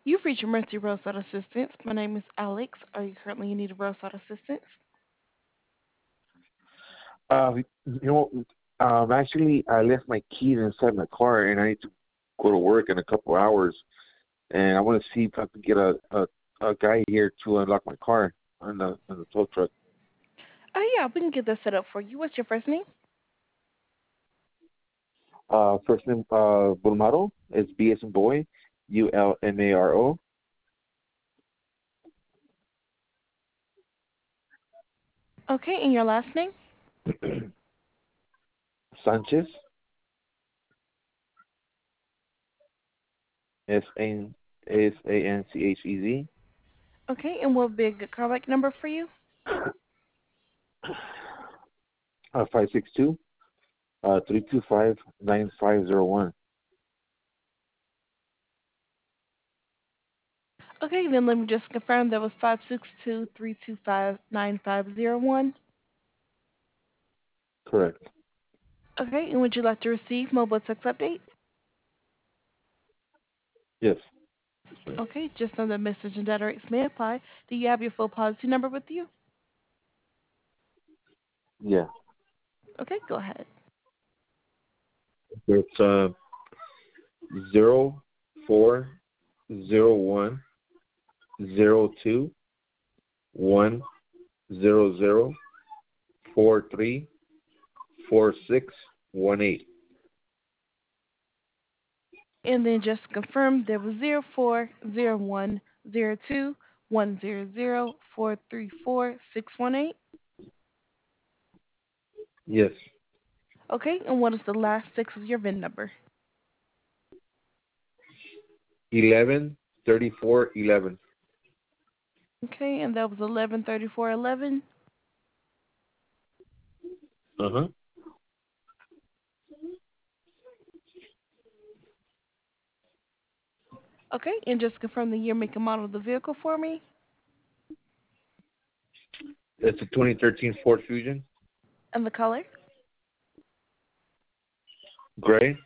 You've reached Mercy Roadside Assistance. My name is Alex. Are you currently in need of roadside assistance? You know, actually, I left my keys inside my car, and I need to go to work in a couple hours. And I want to see if I can get a guy here to unlock my car on the tow truck. Oh, yeah, we can get that set up for you. What's your first name? First name Bulmaro is B as in boy, Ulmaro. Okay, and your last name? Sanchez Sanchez. Okay, and what would be a good callback number for you? 562 325 9501. Okay, then let me just confirm that was 562-325-9501. Correct. Okay, and would you like to receive mobile text updates? Yes, that's right. Okay, just know that message and data rates may apply. Do you have your full policy number with you? Yeah. Okay, go ahead. It's 040102 100434618. And then just to confirm, there was 0401021004344618. Yes. Okay, and what is the last six of your VIN number? 113411. Okay, and that was 113411. Uh-huh. Okay, and just confirm the year, make, and model of the vehicle for me, It's a 2013 Ford Fusion. and the color. Gray.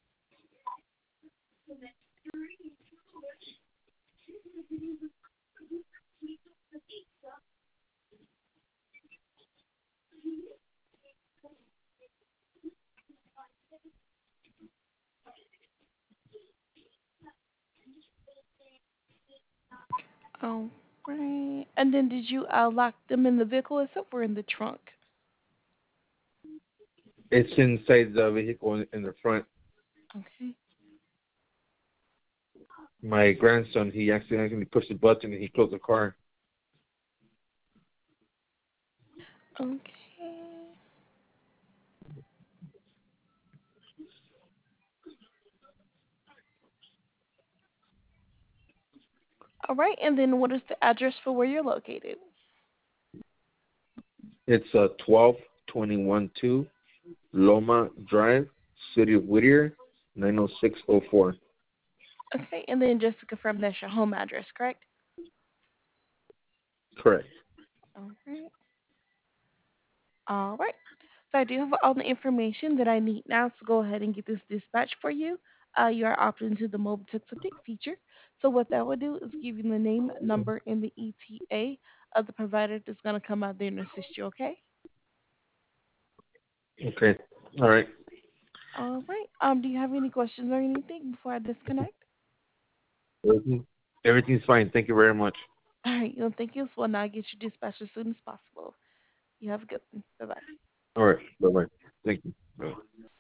Oh, right. And then did you lock them in the vehicle itself or in the trunk? It's inside the vehicle in the front. Okay. My grandson, he accidentally pushed the button and he closed the car. Okay. All right, and then what is the address for where you're located? It's 12212 Loma Drive, City of Whittier, 90604. Okay, and then just to confirm that's your home address, correct? Correct. All right. All right. So I do have all the information that I need now to go ahead and get this dispatch for you. You are opted into the mobile text update feature. So what that will do is give you the name, number, and the ETA of the provider that's going to come out there and assist you, okay? Okay. All right. All right. Do you have any questions or anything before I disconnect? Everything, everything's fine. Thank you very much. All right. Thank you as well. Now I'll get you dispatched as soon as possible. You have a good one. Bye-bye. All right. Bye bye. Thank you. Bye.